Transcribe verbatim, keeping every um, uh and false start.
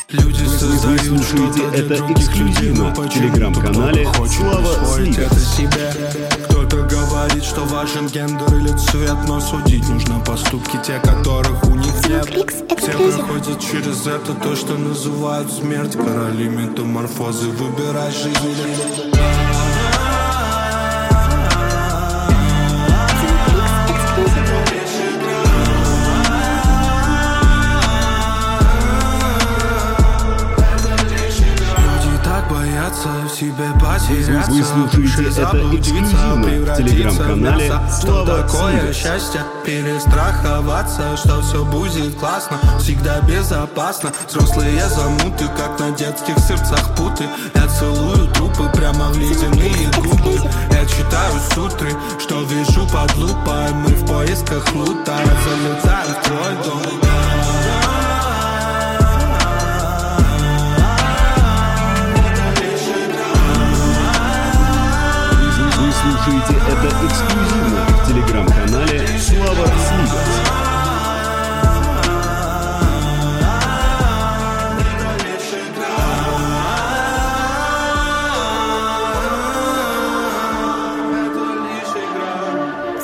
Люди создают Вы слушаете что-то для это других эксклюзивно людей, в телеграм-канале кто-то хочет Слава присвоить Слив. это себе. Кто-то говорит, что важен гендер или цвет, но судить нужно поступки те, которых у них нет. Все проходят через это, то, что называют смерть. Короли метаморфозы, выбирай жизнь или нет. В себе потеряться, Вы слушаете это эксклюзивно в телеграм-канале что Слава такое Слив. счастье, перестраховаться, что все будет классно, всегда безопасно. Взрослые замуты, как на детских сердцах путы. Я целую трупы прямо в ледяные губы. Я читаю сутры, что вижу под лупой. Мы в поисках лута, залетаем в твой дом.